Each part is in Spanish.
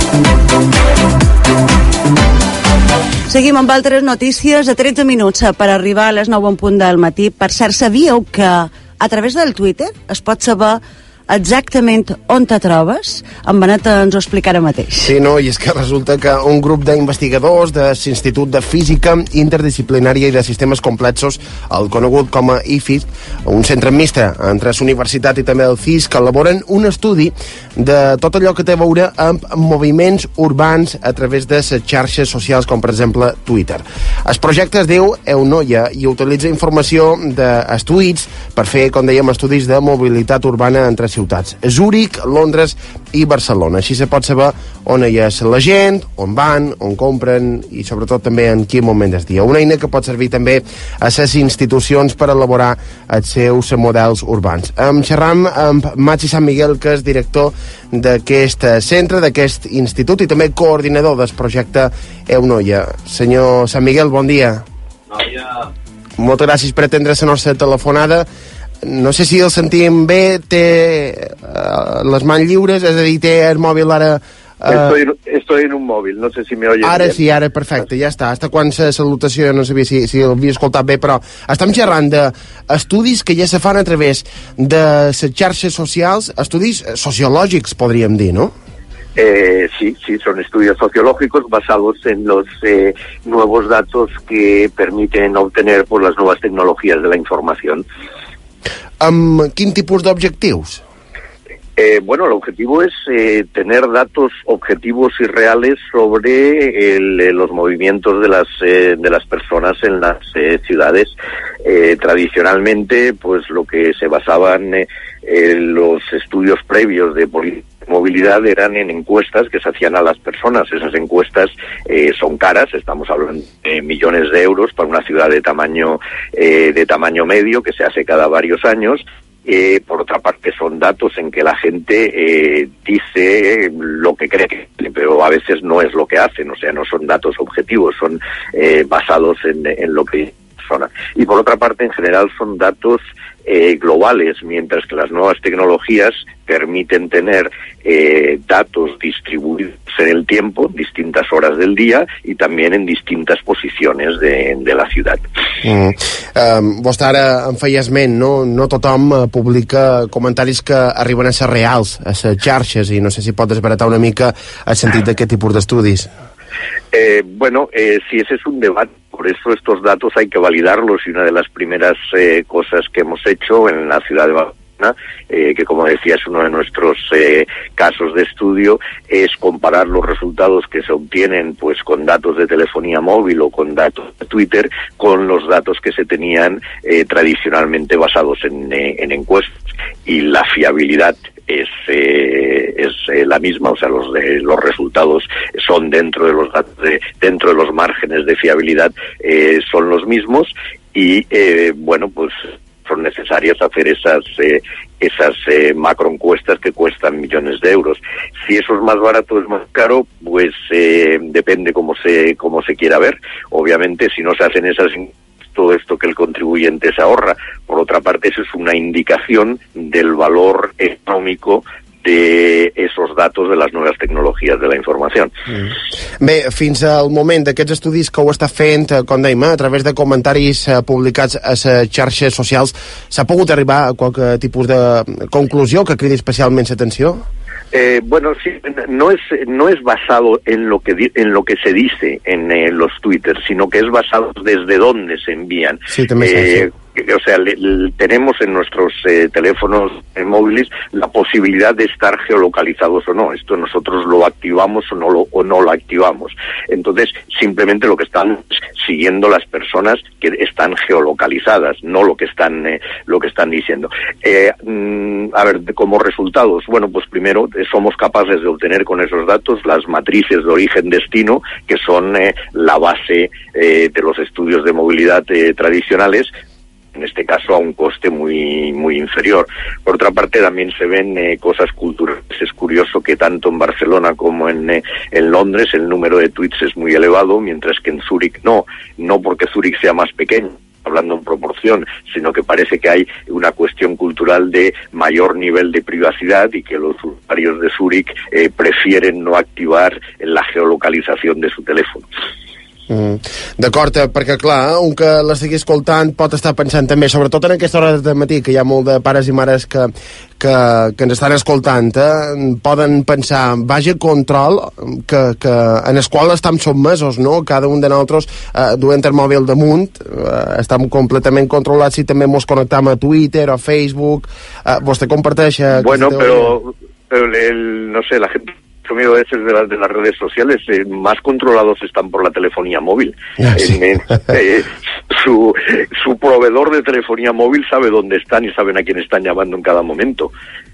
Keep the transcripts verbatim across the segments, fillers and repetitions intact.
Seguim amb altres notícies. A tretze minuts per arribar a les nou en punt del matí. Per cert, sabíeu que a través del Twitter es pot saber exactament on te trobes? En Benet ens ho explica ara mateix. Sí, no, i és que resulta que un grup d'investigadors de l'Institut de Física Interdisciplinària i de Sistemes Complexos, el conegut com a I F I S, un centre mixte entre la universitat i també el C I S, que elaboren un estudi de tot allò que té a veure amb moviments urbans a través de les xarxes socials, com per exemple Twitter. El projecte es diu Eunoia i utilitza informació dels tuits per fer, com dèiem, estudis de mobilitat urbana entre ciutats, Zúrich, Londres i Barcelona. Així se pot saber on hi és la gent, on van, on compren i sobretot també en quin moment del dia. Una eina que pot servir també a les institucions per elaborar els seus models urbans. Em xerram amb Maxi Sant Miguel, que és director d'aquest centre, d'aquest institut i també coordinador del projecte Eunoia. Senyor Sant Miguel, bon dia. Noia. Moltes gràcies per atendre la nostra telefonada. No sé si el sentim bé, té uh, les mans lliures, és a dir, té el mòbil ara... Uh... Estoy, estoy en un mòbil, no sé si me oyen Ara bien. sí, ara perfecte, ja està. Hasta quan la salutació, no sabia si, si l'havia escoltat bé, però estem xerrant d'estudis que ja se fan a través de les xarxes socials, estudis sociològics, podríem dir, no? Eh, sí, sí, son estudios sociológicos basados en los eh, nuevos datos que permiten obtener por las nuevas tecnologías de la información. Amb quin tipus d'objectius? Eh, bueno, el objetivo es eh, tener datos objetivos y reales sobre el, eh, los movimientos de las eh, de las personas en las eh, ciudades. Eh, tradicionalmente, pues lo que se basaban eh, en los estudios previos de movilidad eran en encuestas que se hacían a las personas. Esas encuestas eh, son caras, estamos hablando de millones de euros para una ciudad de tamaño eh, de tamaño medio que se hace cada varios años. Eh, por otra parte, son datos en que la gente eh, dice lo que cree que, pero a veces no es lo que hacen, o sea, no son datos objetivos, son eh, basados en, en lo que dice la persona. Y por otra parte, en general, son datos eh, globales, mientras que las nuevas tecnologías permiten tener eh, datos distribuidos en el tiempo, distintas horas del día y también en distintas posiciones de, de la ciudad. Mm. Um, vostè ara en feia esment, no? No tothom uh, publica comentaris que arriben a ser reals, a ser xarxes, i no sé si pot desbaratar una mica el sentit d'aquest tipus d'estudis. Eh, bueno, eh, si ese es un debate, por eso estos datos hay que validarlos, y una de las primeras eh, cosas que hemos hecho en la ciudad de Barcelona, Eh, que como decía es uno de nuestros eh, casos de estudio, es comparar los resultados que se obtienen pues con datos de telefonía móvil o con datos de Twitter con los datos que se tenían eh, tradicionalmente basados en, eh, en encuestas, y la fiabilidad es eh, es eh, la misma, o sea, los de, los resultados son dentro de los datos de, dentro de los márgenes de fiabilidad eh, son los mismos, y eh, bueno, pues son necesarias hacer esas eh, esas eh, macroencuestas que cuestan millones de euros. Si eso es más barato o es más caro, pues eh, depende cómo se cómo se quiera ver. Obviamente, si no se hacen esas, todo esto que el contribuyente se ahorra. Por otra parte, eso es una indicación del valor económico de esos datos de las nuevas tecnologías de la informació. Mm. Bé, fins al moment d'aquests estudis que ho està fent, com dèiem, a través de comentaris eh, publicats a les xarxes socials, s'ha pogut arribar a qualque tipus de conclusió que cridi especialment l'atenció? Eh, bueno, sí, no es no es basado en lo que di, en lo que se dice en eh, los Twitter, sino que es basado desde dónde se envían. Sí, también eh, o sea, le, le, tenemos en nuestros eh, teléfonos eh, móviles la posibilidad de estar geolocalizados o no. Esto nosotros lo activamos o no lo, o no lo activamos. Entonces, simplemente lo que están siguiendo las personas que están geolocalizadas, no lo que están eh, lo que están diciendo. Eh, mm, a ver, como resultados, bueno, pues primero eh, somos capaces de obtener con esos datos las matrices de origen-destino, que son eh, la base eh, de los estudios de movilidad eh, tradicionales, en este caso a un coste muy muy inferior. Por otra parte, también se ven eh, cosas culturales. Es curioso que tanto en Barcelona como en, eh, en Londres el número de tweets es muy elevado, mientras que en Zúrich no, no porque Zúrich sea más pequeño, hablando en proporción, sino que parece que hay una cuestión cultural de mayor nivel de privacidad y que los usuarios de Zurich eh, prefieren no activar la geolocalización de su teléfono. Mm. D'acord, perquè clar, un que l'estigui escoltant pot estar pensant també, sobretot en aquesta hora de matí, que hi ha molt de pares i mares que, que, que ens estan escoltant, eh? Poden pensar, vaja control, que, que en el qual estem sotmesos, no? Cada un de nosaltres eh, duent el mòbil damunt, eh, estem completament controlats i també ens connectam a Twitter o Facebook. Eh, vostè comparteix... Eh, bueno, però, però el, no sé, la gent... a veces de las, de las redes sociales eh, más controlados están por la telefonía móvil. Ah, sí. eh, eh, su, su proveedor de telefonía móvil sabe dónde están y saben a quién están llamando en cada momento.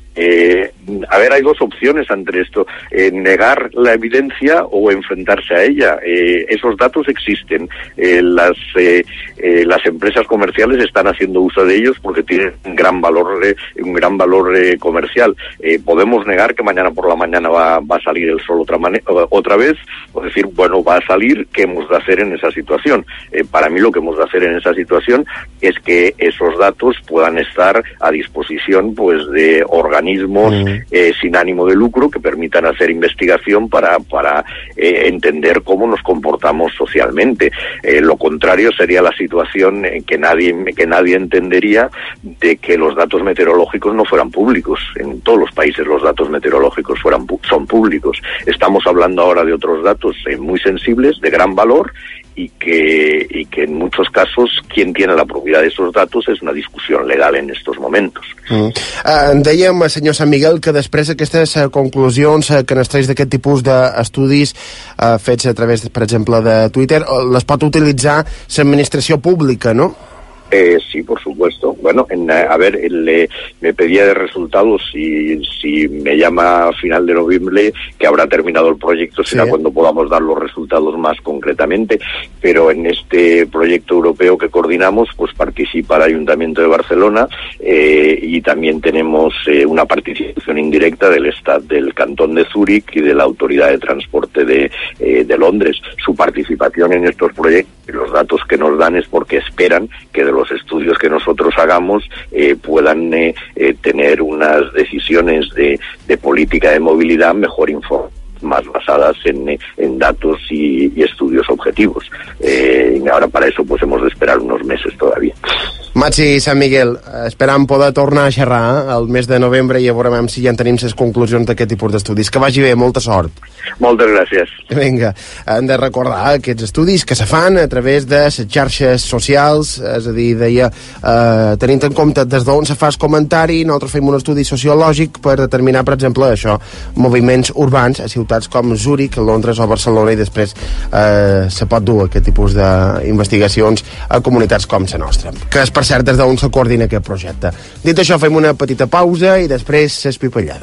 Eh, a ver, hay dos opciones ante esto, eh, negar la evidencia o enfrentarse a ella. Eh, esos datos existen, eh, las eh, eh, las empresas comerciales están haciendo uso de ellos porque tienen un gran valor eh, un gran valor eh, comercial. Eh, podemos negar que mañana por la mañana va, va a salir el sol otra manera, otra vez, o decir, bueno, va a salir, ¿qué hemos de hacer en esa situación? Eh, para mí lo que hemos de hacer en esa situación es que esos datos puedan estar a disposición, pues, de organismos Mm. eh, sin ánimo de lucro que permitan hacer investigación para, para eh, entender cómo nos comportamos socialmente. Eh, lo contrario sería la situación en que nadie, que nadie entendería de que los datos meteorológicos no fueran públicos. En todos los países los datos meteorológicos fueran, son públicos. Estamos hablando ahora de otros datos eh, muy sensibles, de gran valor, y que, y que en muchos casos quien tiene la propiedad de esos datos es una discusión legal en estos momentos. Mm. Uh, dèiem, senyor Sant Miguel, que després d'aquestes uh, conclusions uh, que n'extraix d'aquest tipus d'estudis uh, fets a través, per exemple, de Twitter, uh, les pot utilitzar l'administració pública, no? Eh, sí, por supuesto. Bueno, en, a ver, le, me pedía de resultados y si me llama a final de noviembre, que habrá terminado el proyecto, será sí. cuando podamos dar los resultados más concretamente. Pero en este proyecto europeo que coordinamos, pues participa el Ayuntamiento de Barcelona eh, y también tenemos eh, una participación indirecta del Estado del Cantón de Zúrich y de la Autoridad de Transporte de, eh, de Londres. Su participación en estos proyectos, los datos que nos dan es porque esperan que de los estudios que nosotros hagamos eh, puedan eh, eh, tener unas decisiones de, de política de movilidad mejor informadas, más basadas en, en datos y, y estudios objetivos. Eh, y ahora para eso pues hemos de esperar unos meses todavía. Maxi Sant Miguel, esperam poder tornar a xerrar el mes de novembre i ja veurem si ja en tenim les conclusions d'aquest tipus d'estudis. Que vagi bé, molta sort. Moltes gràcies. Vinga, hem de recordar aquests estudis que se fan a través de les xarxes socials, és a dir, deia, eh, tenint en compte des d'on se fa el comentari, nosaltres fem un estudi sociològic per determinar, per exemple, això, moviments urbans a ciutats com Zúrich, Londres o Barcelona, i després eh, se pot dur aquest tipus d'investigacions a comunitats com la nostra. Que és per cert des d'on se coordina aquest projecte. Dit això, fem una petita pausa i després s'espipallada.